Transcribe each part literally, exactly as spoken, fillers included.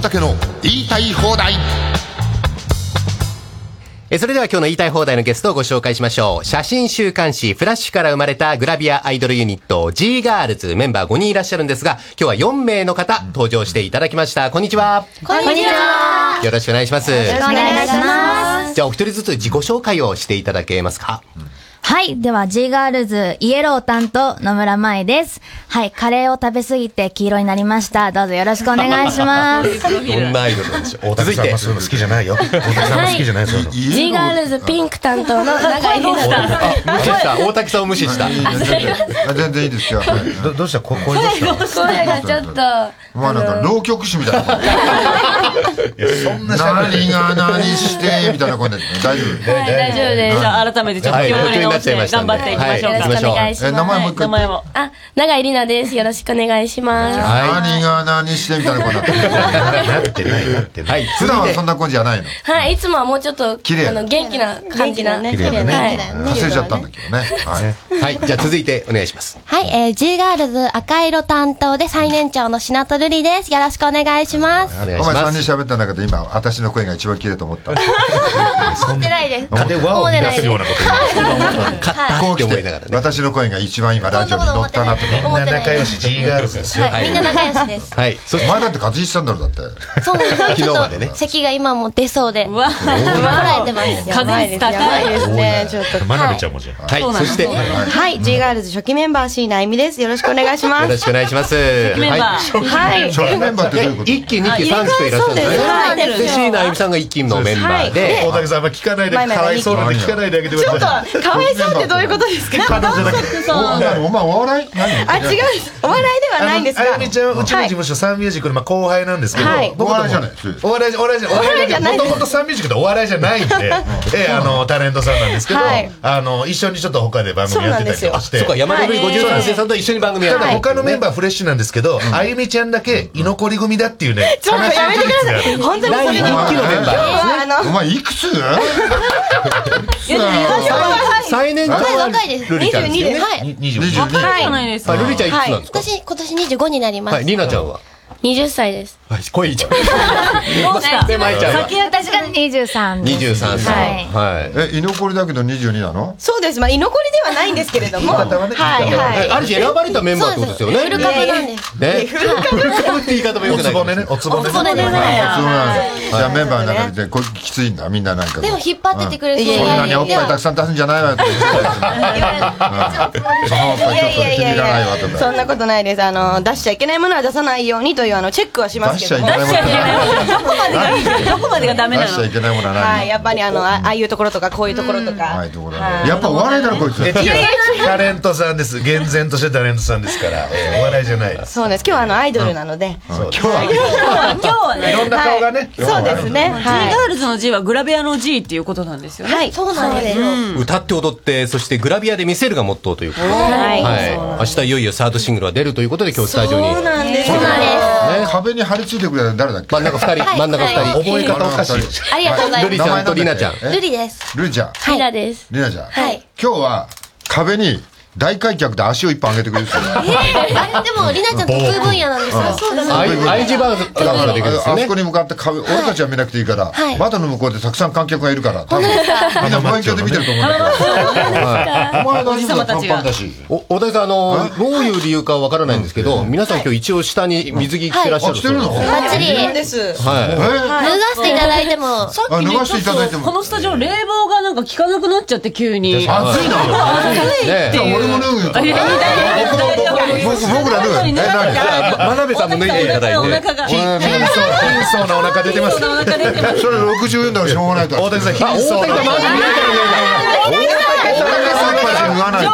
大竹の言いたい放題。 えそれでは今日の言いたい放題のゲストをご紹介しましょう。写真週刊誌フラッシュから生まれたグラビアアイドルユニット G ガールズ、メンバーごにんいらっしゃるんですが、今日はよんめいの方登場していただきました。こんにちは。 こんにちは。 よろしくお願いします。 よろしくお願いします。 じゃあお一人ずつ自己紹介をしていただけますか。 はい。では、G ガールズイエロー担当野村舞です。はい。カレーを食べ過ぎて黄色になりました。どうぞよろしくお願いします。 どんなアイドルなんでしょう。 大竹さんもそういうの好きじゃないよ。大竹さんも好きじゃない、そういうの。 G ガールズピンク担当の永井里奈さん。 無視した。大竹さんを無視した。 全然いいですよ。 どどうしたこ声どうした声がちょっと。 まあなんか浪曲師みたいな。そんな何が何してみたいな声で大丈夫。 はい、大丈夫です。じゃあ改めてちょっと気を取り直して頑張っていきましょうか。 よろしくお願いします。 え名前もう一回。 名前も。あ、永井里奈です。よろしくお願いします。 何が何してみたいな声になってる。 なってないなってない。 普段はそんな声じゃないの。 はい、いつもはもうちょっと綺麗あの元気な感じな。 綺麗だね。忘れちゃったんだけどね。 はい。じゃあ続いてお願いします。 はい、えー、G ガールズ赤色担当で最年長の品戸瑠璃です。よろしくお願いします。 お願いします。 お前さんにん喋った中で今私の声が一番綺麗と思った。 思ってないです。 で和を乱すようなこと勝ったって思いながらね。 私の声が一番今ラジオに乗ったなと。 みんな仲良し G ガールズですよ。 はい、みんな仲良しです。 はい。 お前だって風邪ひいてたんだろだって。 そうなんです。 昨日までね。 咳が今も出そうで。 うわ、 こらえてます。 風邪高いですね。ちょっと。 真鍋ちゃんもじゃん。 はい。そしてよはい、G ガールズ初期メンバー椎名あゆみです。よろしくお願いします。 ろしくお願いします。 メンバー。 はい。 初期メンバーってどういうこと？ 一期二期三期といらっしゃるんですね。 はいで椎名あゆみさんが一期のメンバーで。 大竹さんあんま聞かないで、かわいそうなんで聞かないであげてください。 かわいそうってどういうことですか？ 彼女だけ。 お前お笑い？ あ、違うです。お笑いではないんですが。 あゆみちゃんうちの事務所サンミュージックのまあ後輩なんですけど、 お笑いじゃない。 お笑いお笑いじゃお笑いじゃない。もともとサンミュージックってお笑いじゃないんで、えあのタレントさんなんですけど、あの一緒にちょっと他で番組やってたりとかして。 そうか、山登りごじゅうさん世さんと一緒に番組やってた。 他のメンバーフレッシュなんですけど、あゆみちゃんだけ居残り組だっていうね。 ちょっとやめてください。本当にそれ一期のメンバー。 お前いくつ？ 最年長は若いです。 ルリちゃんですよね。 はい。 にじゅうに。 若いじゃないですか。 ルリちゃんいくつなんですか？ 私、今年にじゅうごになります。 はい、りなちゃんはにじゅっさいです。 はい、声一番。 どうした？ で、まいちゃんは先私がにじゅうさんです。 にじゅうさんさい。はい。 え、居残りだけどにじゅうになの？ そうです。まあ居残りではないんですけれども。はいはい。 ある種選ばれたメンバーってことですよね。 フル株なんです。 ね。フル株って言い方もよおくない。 つぼねね、おつぼね。 おつぼねね。 そうなんです。じゃあメンバーの中でこれきついんだみんななんか。 でも引っ張っててくれそう。 そんなにおっぱいたくさん出すんじゃないわよとか言ってた。そのおっぱいちょっと気に入らないわとか。 そんなことないです。あの出しちゃいけないものは出さないようにというあのチェックはしますけども。 出しちゃいけないもの。 どこまでがどこまでがダメなの？ 出しちゃいけないものははい、 何？ やっぱりあのああいうところとかこういうところとか。 はい、ところで。やっぱお笑いだろこいつ。 違うタレントさんです。厳然としてタレントさんですから、お笑いじゃないです。 そうです。今日はあのアイドルなので。 今日は今日はね。 いろんな顔がね。 そうですね。 G ガールズの G はグラビアの G っていうことなんですよね。 はい、そうなんです。 歌って踊ってそしてグラビアで見せるがモットーということで、 はいはい、明日いよいよサードシングルが出るということで今日スタジオにそうなんです。 壁に張り付いてくれた誰だっけ？ 真ん中ふたり真ん中ふたり覚え方おかしい。 ありがとうございます。 ルリちゃんとリナちゃん。 瑠璃です。 ルリちゃん。 リナです。 リナちゃん。 はい今日は壁に大開脚で足を一本上げてくれる。 あれでもりなちゃん得意分野なんですよ。そうだね。 愛知バーからできるんですよね。 あそこに向かって壁、俺たちは見なくていいからはい窓の向こうでたくさん観客がいるから多分みんな望遠鏡で見てると思うんだけど。お前大丈夫だ、パンパンだし。 お大竹さん、あのどういう理由かわからないんですけど、皆さん今日一応下に水着着てらっしゃる。 あ、着てるの？ バッチリ。 です。 はい。 脱がせていただいても。 さっきね、 脱がしていただいてもこのスタジオ冷房がなんか効かなくなっちゃって急に。 暑いの？ ねじゃあ俺も脱ぐよ。僕ら脱ぐ。え、何？ 真鍋さんも脱いでいただいて。 お腹が。 貧相なお腹出てます。 お腹出てます。 それろくじゅうよんだからしょうがないから。 大竹さん貧相な。 大竹さん脱がないと。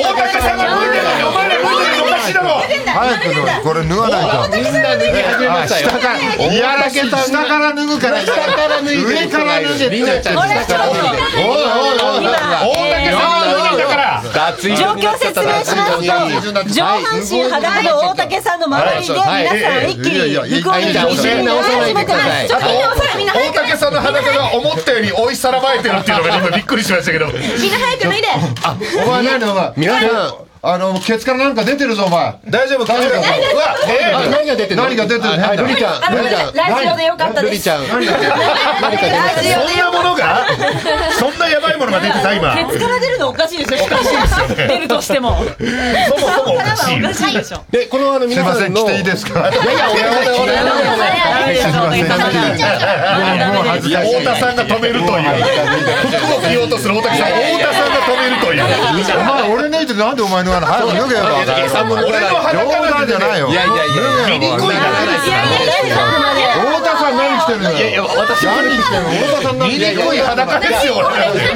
早くこれ脱がないと。 みんな脱ぎ始めましたよ。 いやらしい。下から脱ぐから。 下から脱いで。 上から脱げ。 りなちゃん下から脱いで。 おいおいおい。 大竹さんは脱いだから。 状況説明しますと、上半身裸の大竹さんの周りで皆さん一気に服を脱いでお尻直さないでください。 大竹さんの裸が思ったより追いさらばえてるっていうのが今びっくりしましたけど。 みんな早く脱いで。 お前何お前。 皆さんあのケツからなんか出てるぞお前。 大丈夫大丈夫。うわあ何が出てるの？ 何が出てる？ はいルリちゃんルリちゃんラジオでよかったです。 ルリちゃん何が出てる？何か出ましたね。 そんなものがそんなやばいものが出てた今。 ケツから出るのおかしいですよ。しかし出るとしても。 そもそもおかしい。 おかしいでしょ。 でこのあのすいません皆さんの来ていいですか？ いやいや俺俺俺俺もう恥ずかしい。 太田さんが止めるという。服を着ようとする大竹さん、太田さんが止めるという。 お前俺ねえってなんでお前のあの早く脱げよ。 俺の裸なんじゃないよ。 いやいやいや見にくいな。 太田さん何してるのよ。いやいや私何してるの。太田さん何見にくい裸ですよ。太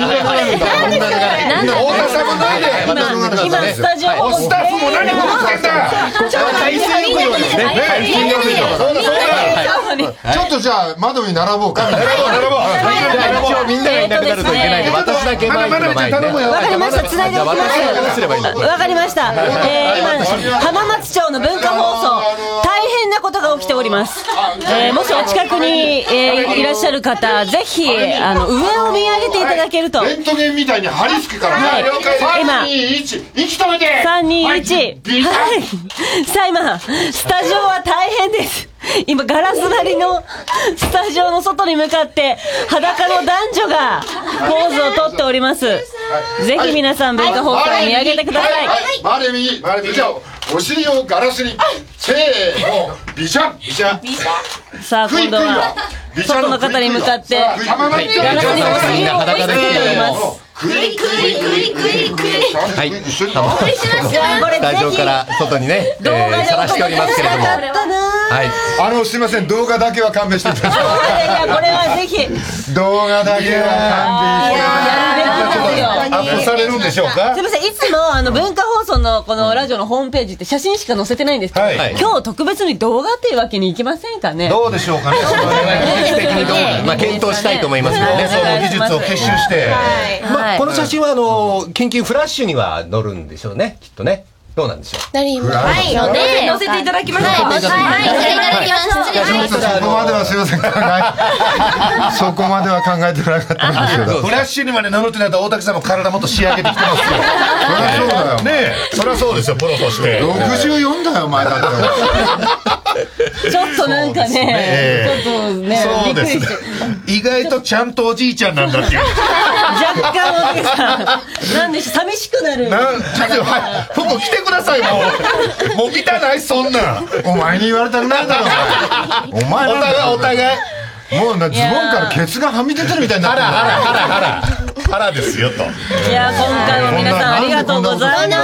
田さんも脱いで。 今スタジオスタッフも何もってんだ。 海水浴場ですね。海水浴場。 そうだそうだ。 ちょっとじゃあ窓に並ぼうか。 並ぼう並ぼう。 一応みんながいなくなるといけないんで私だけマイクの前にね。 わかりました。繋いでおきます。 私はどうすればいいの？ わかりました。えー、今浜松町の文化放送大変なことが起きております。えー、もしお近くに、えー、いらっしゃる方、ぜひあの上を見上げていただけると。 レントゲンみたいに張り付くからね。 今さんにいち息止めて。 さんにいちはいさあ今スタジオは大変です。今ガラス張りのスタジオの外に向かって裸の男女がポーズをとっております。ぜひ皆さん文化放送を見上げてください。 回れ右回れ右。じゃあお尻をガラスにせーのビシャビシャ。 さあ今度は外の方に向かってガラスにお尻を押し付けております。 クイクイクイクイクイ。 はい。 一緒に。 スタジオから外にね動画でさらしておりますけれども。 だったな。 はい。 あのすいません動画だけは勘弁してくださいやいやこれはぜひい。動画だけは勘弁してください。 アップされるんでしょうか。 すみませんいつもあの文化放送のこのラジオのホームページって写真しか載せてないんですけど、 はい今日特別に動画っていうわけにいきませんかね。 どうでしょうかね。 まあ検討したいと思いますけどね。 その技術を結集して。 まあこの写真はあの緊急フラッシュには載るんでしょうねきっとね。どうなんでしょう。 何もはいので載せていただきましょう。 はい載せていただきます。失礼しまちょっとそこまではすいません考えそこまでは考えてなかったんですけど。 フラッシュにまで乗るってなったら大竹さんも体もっと仕上げてきてますよ。 そりゃそうだよ。 ねえ、そりゃそうですよプロとして。 ろくじゅうよんだよお前だって。 ちょっとなんかねちょっとねそうですね。意外とちゃんとおじいちゃんなんだっていう。 若干おじさんなんでしょう寂しくなる。 なんちょっとはい服着てくださいもう。もう見たないそんなん。 お前に言われたくないだろお前。お前お互いお互い。 もうなズボンからケツがはみ出てるみたいになってる。 腹腹腹腹腹ですよと。 いや今回も皆さんありがとうございます。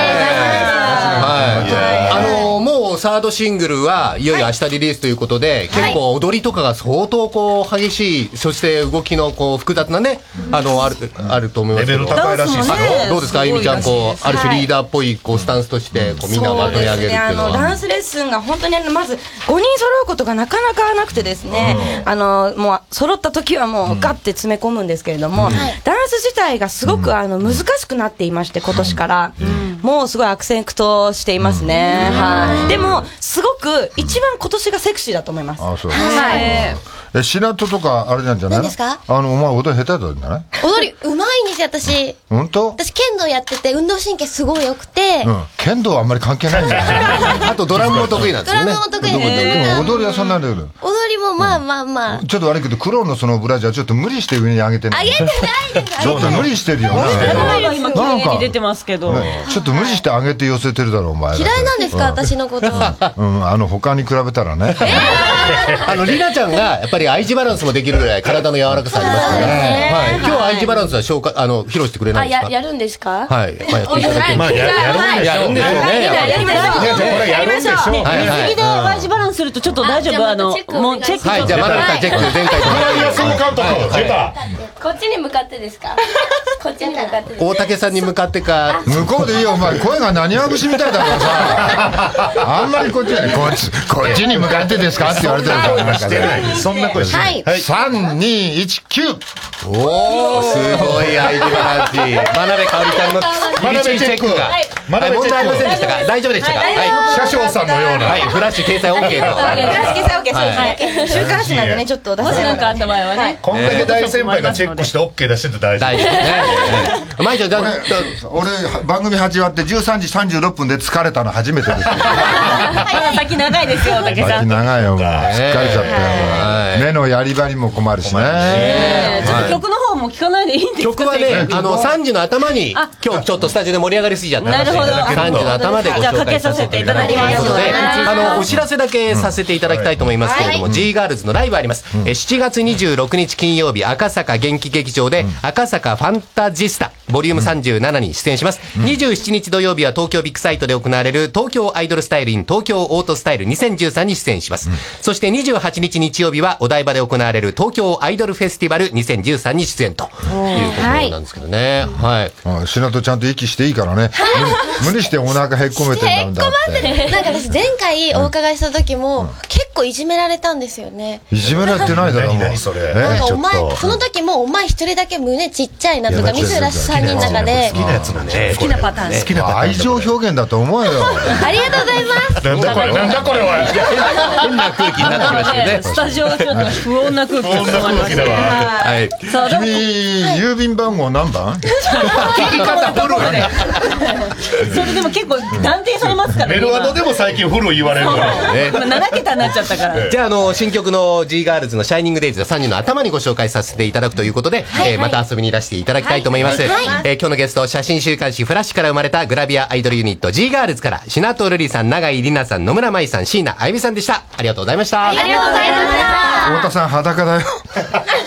はい。あのもうサードシングルはいよいよ明日リリースということで、結構踊りとかが相当こう激しい、そして動きのこう複雑なねあのあるあると思いますけど。 レベル高いらしいですよ。 どうですかあゆみちゃんこうある種リーダーっぽいこうスタンスとしてこうみんなをまとめ上げるっていうのは。 ダンスレッスンが本当にあのまずごにん揃うことがなかなかなくてですね、あのもう揃った時はもうガッて詰め込むんですけれども、ダンス自体がすごくあの難しくなっていまして今年からもうすごい悪戦苦闘していますね。はい。でもすごく一番今年がセクシーだと思います。 あそう。 はい。 え白戸とかあれなんじゃないの？ 何ですか？ あのお前踊り下手だったんじゃない？ 踊りうまいんですよ私。 本当？ 私剣道やってて運動神経すごい良くて。 うん。剣道はあんまり関係ないんだよ。 あとドラムも得意なんですよね。 ドラムも得意でです。 も踊りはそんなんだけど。 踊りもまあまあまあ。 ちょっと悪いけど黒のそのブラジャーちょっと無理して上に上げてる。 あげてないです。 ちょっと無理してるよな。 今綺麗に出てますけど。 ちょっと無理して上げて寄せてるだろお前。 嫌いなんですか私のこと。 うんあの他に比べたらね。 あのリナちゃんがやっぱり愛知バランスもできるぐらい体の柔らかさありますから。はい。今日愛知バランスは紹介あの披露してくれないですか？ やるんですか？ はい。まあやっていただけまあややるんでしょうね。 やるんでしょうね。やっぱり。 これやるんでしょう。 水着でワイジバランスするとちょっと大丈夫あのもうチェック。 はいじゃあまだチェック前回と。 総監督出た。 こっちに向かってですか？こっちに向かって。 大竹さんに向かってか。 向こうでいいよお前声が何わ節みたいだからさ。あんまりこっちこっちこっちに向かってですかって言われてるからなんかね。 そんなこし。 はい。 さん、に、いち、きゅう。 おー、すごいアイデアランチ。真鍋かおりちゃんの真鍋チェックが。 真鍋チェック問題ありませんでしたか？大丈夫でしたか？はい。 車掌さんのような。 はい、フラッシュ掲載 OK と。 フラッシュ掲載 OK、そうですね。週刊誌なんでね、ちょっと出もしせなんかあった場合はね。 こんだけ大先輩がチェックして OK 出してて大丈夫。 大丈夫ね。毎日だ俺、番組始まってじゅうさんじさんじゅうろっぷんで疲れたの初めてですよ。 まだ先長いですよ、竹さ先ん。 長いよ、もう。しっかりちゃったよ。目のやり場にも困るしね。 ちょっと曲の方も聞かないでいいんですか？ 曲はね、あの、さんじの頭に、今日ちょっとスタジオで盛り上がりすぎちゃった。 なるほど。 さんじの頭でご紹介させていただきますので、あの、お知らせだけさせていただきたいと思いますけれども、G ガールズのライブあります。しちがつにじゅうろくにち金曜日、赤坂元気劇場で、赤坂ファンタジスタ、ボリュームさんじゅうななに出演します。にじゅうしちにち土曜日は東京ビッグサイトで行われる東京アイドルスタイル in 東京オートスタイルにせんじゅうさんに出演します。そしてにじゅうはちにち日曜日はお台場で行われる東京アイドルフェスティバルにせんじゅうさんに出演ということなんですけどね。はい。 あ、しなとちゃんと息していいからね。無理してお腹へっこめてるんだって。 なんか私前回お伺いした時も、結構いじめられたんですよね。 いじめられてないだろう。 何それ。 なんかお前、その時もお前一人だけ胸ちっちゃいなとか、ミスラスさんにんの中で。 好きなやつなんで。 好きなパターン。 好きなパターン。 愛情表現だと思うよ。 ありがとうございます。 なんだこれ、なんだこれは。 変な空気になってきましたよね。 スタジオがちょっと不穏な空気不穏な空気だわ。 はい。 さあ、でも君、郵便番号何番？ 聞き方古いね。 それでも結構断定されますからね。 メルワドでも最近フル言われるから。 ね今ななけたになっちゃったから。 じゃあ、あの、新曲の G ガールズのシャイニングデイズさんじの頭にご紹介させていただくということで、えーまた遊びにいらしていただきたいと思います。えー今日のゲスト、写真週刊誌フラッシュから生まれたグラビアアイドルユニット G ガールズから、シナトルリさん、永井里奈さん、野村舞さん、椎名あゆみさんでした。ありがとうございました。 ありがとうございました。 太田さん裸だよ。